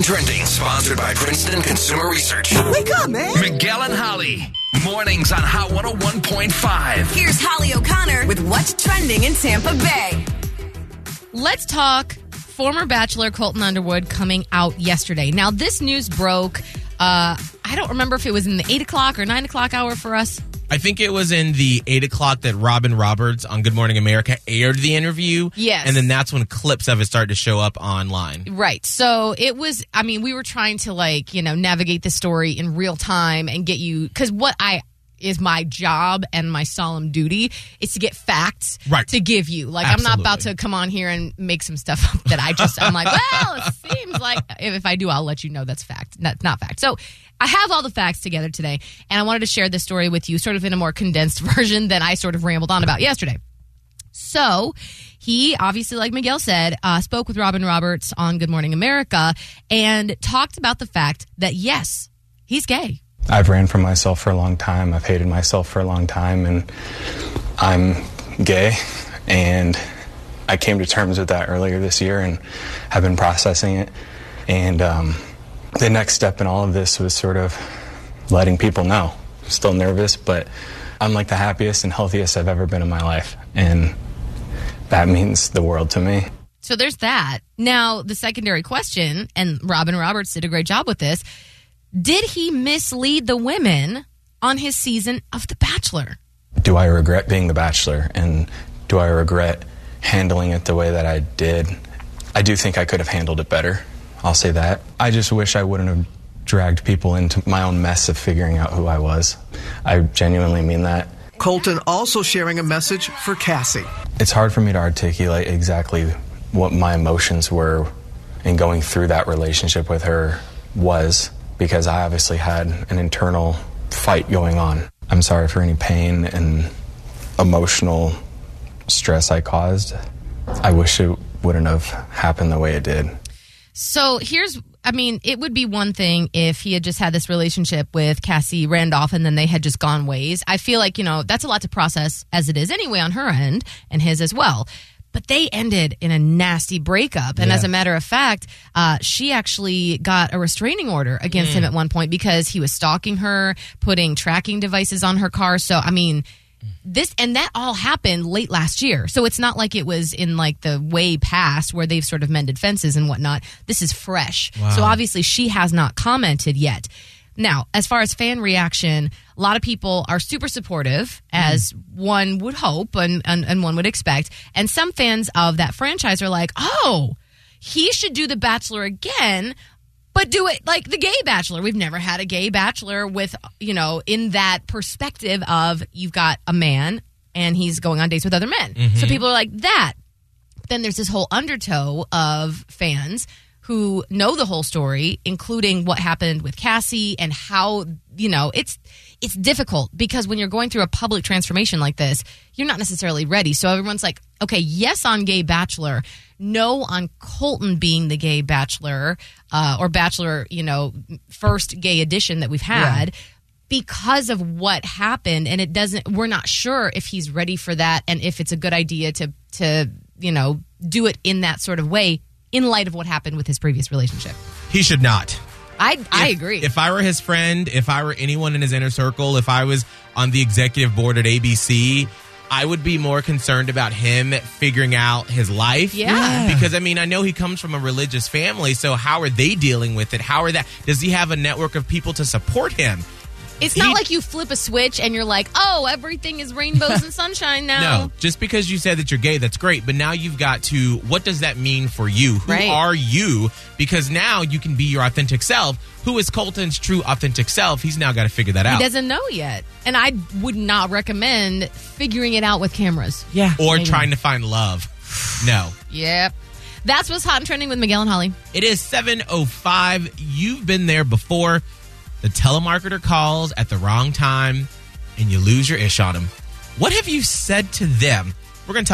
Trending, sponsored by Princeton Consumer Research. Wake up, man. Miguel and Holly. Mornings on Hot 101.5. Here's Holly O'Connor with What's Trending in Tampa Bay. Let's talk former Bachelor Colton Underwood coming out yesterday. Now, this news broke, I don't remember if it was in the 8 o'clock or 9 o'clock hour for us. I think it was in the 8 o'clock that Robin Roberts on Good Morning America aired the interview. Yes. And then that's when clips of it started to show up online. Right. So it was, we were trying to navigate the story in real time and get you, because what is my job and my solemn duty is to get facts to give you. Absolutely. I'm not about to come on here and make some stuff up that I'm like, well, it seems like if I do, I'll let you know that's fact. That's not fact. So I have all the facts together today, and I wanted to share this story with you sort of in a more condensed version than I sort of rambled on about yesterday. So he obviously, like Miguel said, spoke with Robin Roberts on Good Morning America and talked about the fact that, yes, he's gay. I've ran from myself for a long time. I've hated myself for a long time, and I'm gay, and I came to terms with that earlier this year and have been processing it. And the next step in all of this was sort of letting people know. I'm still nervous, but I'm like the happiest and healthiest I've ever been in my life, and that means the world to me. So there's that. Now, the secondary question, and Robin Roberts did a great job with this, did he mislead the women on his season of The Bachelor? Do I regret being The Bachelor, and do I regret handling it the way that I did? I do think I could have handled it better. I'll say that. I just wish I wouldn't have dragged people into my own mess of figuring out who I was. I genuinely mean that. Colton also sharing a message for Cassie. It's hard for me to articulate exactly what my emotions were in going through that relationship with her was, because I obviously had an internal fight going on. I'm sorry for any pain and emotional stress I caused. I wish it wouldn't have happened the way it did. So it would be one thing if he had just had this relationship with Cassie Randolph and then they had just gone ways. I feel like, that's a lot to process as it is anyway on her end and his as well. But they ended in a nasty breakup. And as a matter of fact, she actually got a restraining order against him at one point because he was stalking her, putting tracking devices on her car. So, that all happened late last year. So it's not like it was in the way past where they've sort of mended fences and whatnot. This is fresh. Wow. So obviously she has not commented yet. Now, as far as fan reaction, a lot of people are super supportive, as one would hope and one would expect. And some fans of that franchise are like, oh, he should do The Bachelor again, but do it like the gay Bachelor. We've never had a gay Bachelor with, in that perspective of you've got a man and he's going on dates with other men. Mm-hmm. So people are like that. Then there's this whole undertow of fans who know the whole story, including what happened with Cassie and how, it's difficult because when you're going through a public transformation like this, you're not necessarily ready. So everyone's like, okay, yes on gay Bachelor, no on Colton being the gay Bachelor or Bachelor, first gay edition that we've had because of what happened. And we're not sure if he's ready for that and if it's a good idea to do it in that sort of way in light of what happened with his previous relationship. He should not. I agree. If I were his friend, if I were anyone in his inner circle, if I was on the executive board at ABC, I would be more concerned about him figuring out his life. Yeah. Because, I know he comes from a religious family, so how are they dealing with it? Does he have a network of people to support him? It's not like you flip a switch and you're like, oh, everything is rainbows and sunshine now. No, just because you said that you're gay, that's great. But now you've got to, what does that mean for you? Who are you? Because now you can be your authentic self. Who is Colton's true authentic self? He's now got to figure that out. He doesn't know yet. And I would not recommend figuring it out with cameras. Yeah. Or trying to find love. No. Yep. That's what's hot and trending with Miguel and Holly. It is 7:05. You've been there before. The telemarketer calls at the wrong time and you lose your ish on them. What have you said to them? We're going to talk